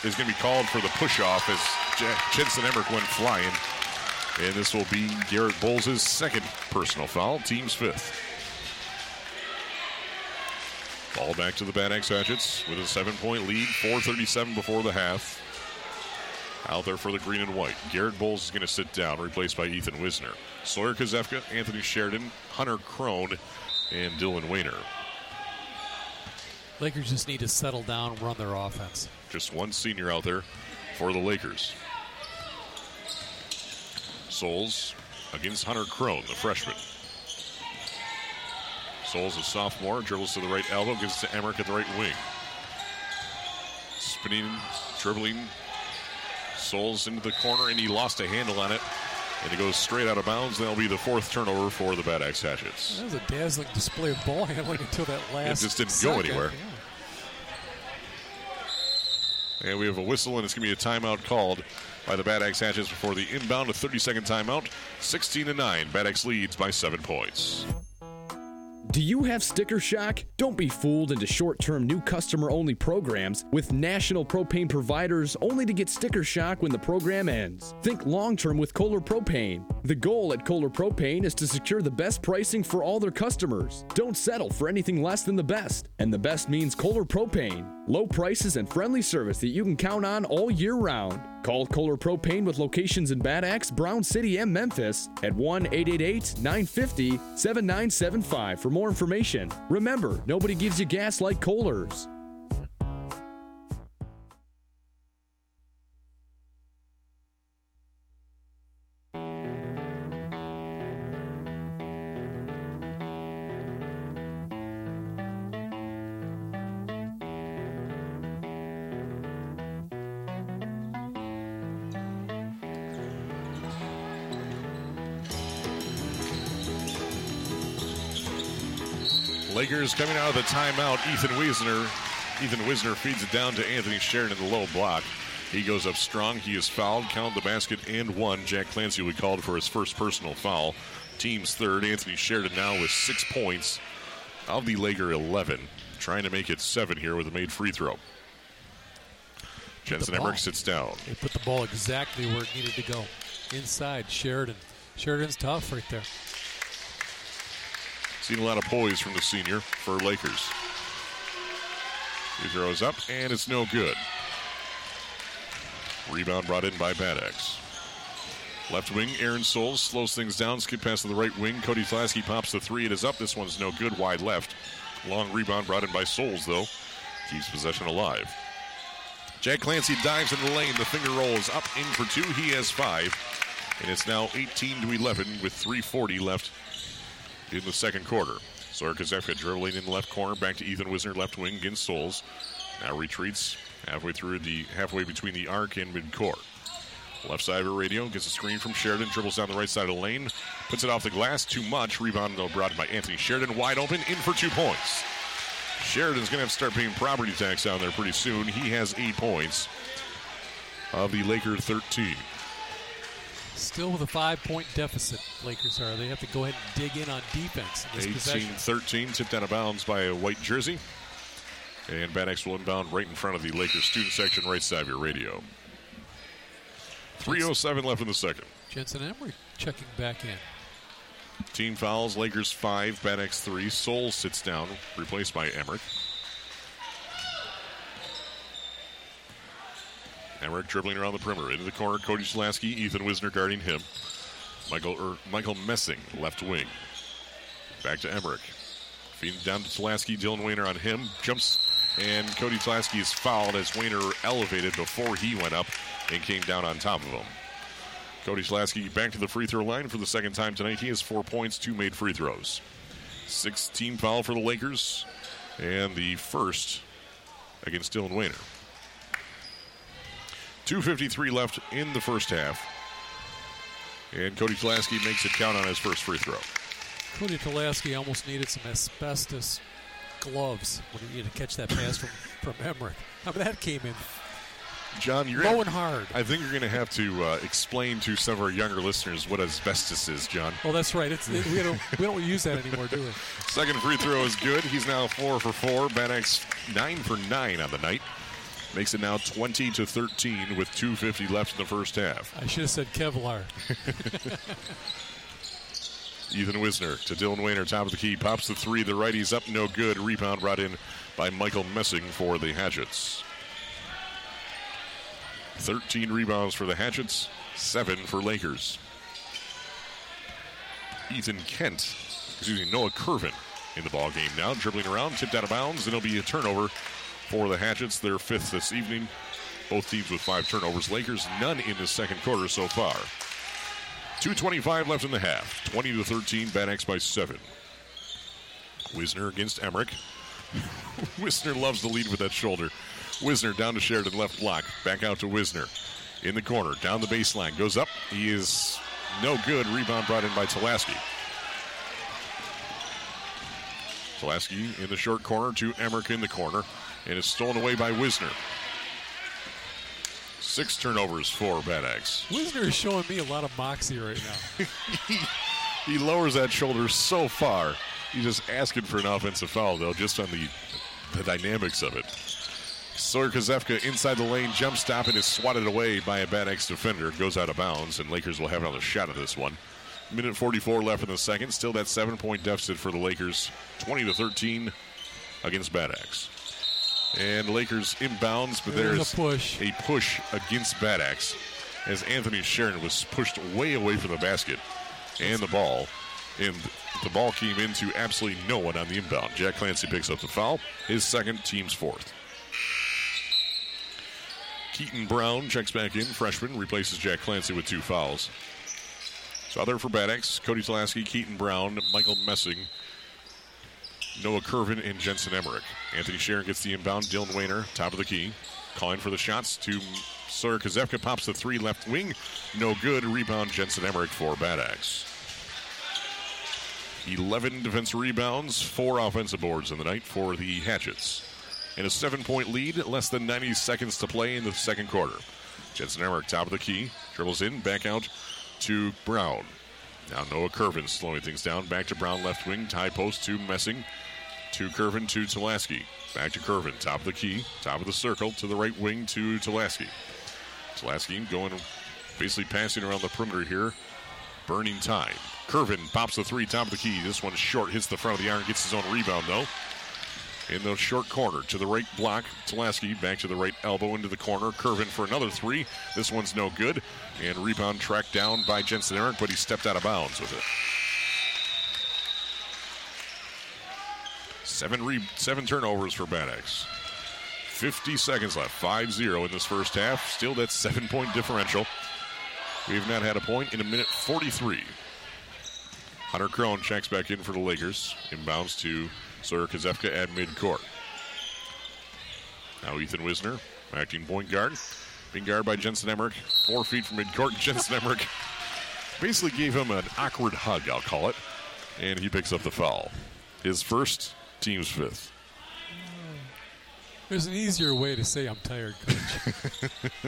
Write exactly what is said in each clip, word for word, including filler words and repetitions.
is going to be called for the push-off as Jensen Emmerich went flying. And this will be Garrett Bowles' second personal foul, team's fifth. Ball back to the Bad Axe Hatchets with a seven-point lead, four thirty-seven before the half. Out there for the green and white. Garrett Bowles is going to sit down, replaced by Ethan Wisner. Sawyer Kazefka, Anthony Sheridan, Hunter Crone, and Dylan Wayner. Lakers just need to settle down and run their offense. Just one senior out there for the Lakers. Souls against Hunter Crone, the freshman. Souls, a sophomore, dribbles to the right elbow, gives it to Emmerich at the right wing. Spinning, dribbling. Souls into the corner, and he lost a handle on it. And it goes straight out of bounds. That'll be the fourth turnover for the Bad Axe Hatchets. That was a dazzling display of ball handling until that last It just didn't second. go anywhere. Yeah. And we have a whistle, and it's going to be a timeout called by the Bad Axe Hatchets before the inbound, a thirty-second timeout. sixteen to nine. Bad Axe leads by seven points. Do you have sticker shock? Don't be fooled into short-term new customer-only programs with national propane providers only to get sticker shock when the program ends. Think long-term with Kohler Propane. The goal at Kohler Propane is to secure the best pricing for all their customers. Don't settle for anything less than the best. And the best means Kohler Propane. Low prices and friendly service that you can count on all year round. Call Kohler Propane with locations in Bad Axe, Brown City, and Memphis at one eight eight eight, nine five zero, seven nine seven five for more information. Remember, nobody gives you gas like Kohler's. Lakers coming out of the timeout. Ethan Wisner. Ethan Wisner feeds it down to Anthony Sheridan in the low block. He goes up strong. He is fouled. Count the basket and one. Jack Clancy will be called for his first personal foul. Team's third. Anthony Sheridan now with six points of the Laker eleven. Trying to make it seven here with a made free throw. Jensen Emmerich sits down. They put the ball exactly where it needed to go. Inside, Sheridan. Sheridan's tough right there. Seen a lot of poise from the senior for Lakers. He throws up, and it's no good. Rebound brought in by Bad Axe. Left wing, Aaron Souls slows things down, skip pass to the right wing. Cody Flasky pops the three. It is up. This one's no good, wide left. Long rebound brought in by Souls, though. Keeps possession alive. Jack Clancy dives in the lane. The finger roll is up, in for two. He has five. And it's now eighteen to eleven with three forty left in the second quarter. Sawyer Kazefka dribbling in the left corner, back to Ethan Wisner, left wing against Souls. Now retreats halfway through the halfway between the arc and midcourt. Left side of her radio, gets a screen from Sheridan, dribbles down the right side of the lane, puts it off the glass, too much. Rebound though brought in by Anthony Sheridan, wide open, in for two points. Sheridan's going to have to start paying property tax down there pretty soon. He has eight points of the Laker thirteen. Still with a five-point deficit, Lakers are. They have to go ahead and dig in on defense in this eighteen possession. thirteen, tipped out of bounds by a white jersey. And Bad Axe will inbound right in front of the Lakers student section, right side of your radio. three oh seven left in the second. Jensen Emmerich checking back in. Team fouls, Lakers five, Bad Axe three. Souls sits down, replaced by Emmerich. Emmerich dribbling around the perimeter. Into the corner, Cody Slasky, Ethan Wisner guarding him. Michael er, Michael Messing, left wing. Back to Emmerich. Feeding down to Slasky, Dylan Wayner on him. Jumps, and Cody Slasky is fouled as Wayner elevated before he went up and came down on top of him. Cody Slasky back to the free throw line for the second time tonight. He has four points, two made free throws. Sixth team foul for the Lakers, and the first against Dylan Wayner. two fifty-three left in the first half. And Cody Tulaski makes it count on his first free throw. Cody Tulaski almost needed some asbestos gloves when he needed to catch that pass from, from Emmerich. I mean, that came in John, you're low gonna, and hard. I think you're going to have to uh, explain to some of our younger listeners what asbestos is, John. Oh, that's right. It's, it, we, don't, we don't use that anymore, do we? Second free throw is good. He's now four for four. Bad Axe nine for nine on the night. Makes it now twenty to thirteen with two fifty left in the first half. I should have said Kevlar. Ethan Wisner to Dylan Wayner, top of the key. Pops the three. The righty's up, no good. Rebound brought in by Michael Messing for the Hatchets. thirteen rebounds for the Hatchets, seven for Lakers. Ethan Kent, excuse me, Noah Curvin in the ball game now. Dribbling around, tipped out of bounds, and it'll be a turnover for the Hatchets. Their fifth this evening. Both teams with five turnovers. Lakers, none in the second quarter so far. two twenty-five left in the half. twenty to thirteen, Bad Axe by seven. Wisner against Emmerich. Wisner loves to lead with that shoulder. Wisner down to Sheridan, left block. Back out to Wisner. In the corner, down the baseline. Goes up. He is no good. Rebound brought in by Tulaski. Tulaski in the short corner to Emmerich in the corner. And it's stolen away by Wisner. Six turnovers for Bad Axe. Wisner is showing me a lot of moxie right now. he, he lowers that shoulder so far. He's just asking for an offensive foul, though, just on the, the dynamics of it. Sawyer Kozefka inside the lane, jump stop, and is swatted away by a Bad Axe defender. Goes out of bounds, and Lakers will have another shot at this one. Minute forty-four left in the second. Still that seven-point deficit for the Lakers. twenty to thirteen against Bad Axe. And Lakers inbounds, but there's, there's a push. a push against Bad Axe as Anthony Sheridan was pushed way away from the basket and the ball. And the ball came into absolutely no one on the inbound. Jack Clancy picks up the foul, his second, team's fourth. Keaton Brown checks back in, freshman, replaces Jack Clancy with two fouls. So other for Bad Axe, Cody Tulaski, Keaton Brown, Michael Messing, Noah Curvin, and Jensen Emmerich. Anthony Sheridan gets the inbound. Dylan Wayner, top of the key. Calling for the shots to Sawyer Kozefka. Pops the three, left wing. No good. Rebound, Jensen Emmerich for Bad Axe. eleven defensive rebounds, four offensive boards in the night for the Hatchets. And a seven-point lead, less than ninety seconds to play in the second quarter. Jensen Emmerich, top of the key. Dribbles in, back out to Brown. Now Noah Curvin slowing things down. Back to Brown, left wing. Tie post to Messing. To Curvin to Tulaski. Back to Curvin, top of the key. Top of the circle to the right wing to Tulaski. Tulaski going, basically passing around the perimeter here. Burning time. Curvin pops the three, top of the key. This one's short, hits the front of the iron, gets his own rebound though. In the short corner to the right block. Tulaski back to the right elbow into the corner. Curvin for another three. This one's no good. And rebound tracked down by Jensen Emmerich, but he stepped out of bounds with it. Seven, re- seven turnovers for Bad Axe. fifty seconds left. five zero in this first half. Still that seven-point differential. We've not had a point in a minute forty-three. Hunter Crone checks back in for the Lakers. Inbounds to Sawyer Kozefka at midcourt. Now Ethan Wisner, acting point guard. Being guarded by Jensen Emmerich. Four feet from midcourt. Jensen Emmerich basically gave him an awkward hug, I'll call it. And he picks up the foul. His first, team's fifth. There's an easier way to say I'm tired, Coach.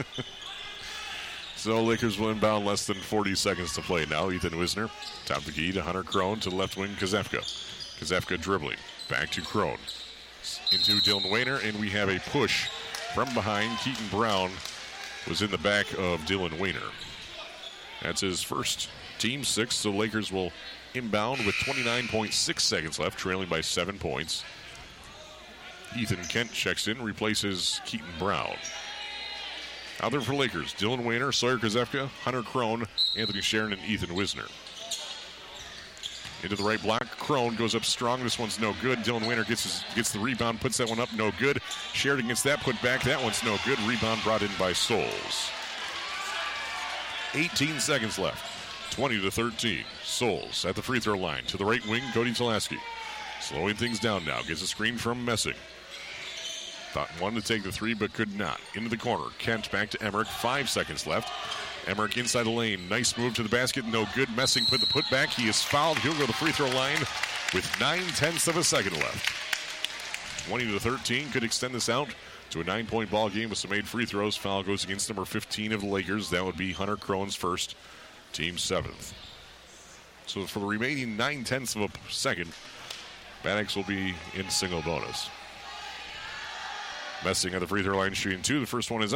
So Lakers will inbound, less than forty seconds to play now. Ethan Wisner, top of the key to Hunter Crone, to the left wing, Kozefka. Kozefka dribbling. Back to Crone. Into Dylan Wayner, and we have a push from behind. Keaton Brown was in the back of Dylan Wayner. That's his first, team six. So Lakers will inbound with twenty-nine point six seconds left, trailing by seven points. Ethan Kent checks in, replaces Keaton Brown. Out there for Lakers, Dylan Wayner, Sawyer Kozefka, Hunter Crone, Anthony Sheridan, and Ethan Wisner. Into the right block, Crone goes up strong. This one's no good. Dylan Wayner gets his, gets the rebound, puts that one up, no good. Sheridan gets that put back. That one's no good. Rebound brought in by Souls. eighteen seconds left. twenty to thirteen. Souls at the free throw line. To the right wing, Cody Tulaski. Slowing things down now. Gets a screen from Messing. Thought wanted to take the three, but could not. Into the corner. Kent back to Emmerich. Five seconds left. Emmerich inside the lane. Nice move to the basket. No good. Messing put the putback. He is fouled. He'll go to the free throw line with nine-tenths of a second left. twenty to thirteen. Could extend this out to a nine-point ball game with some made free throws. Foul goes against number fifteen of the Lakers. That would be Hunter Crone's first. Team seventh. So for the remaining nine-tenths of a second, Bad Axe will be in single bonus. Messing at the free throw line, shooting two. The first one is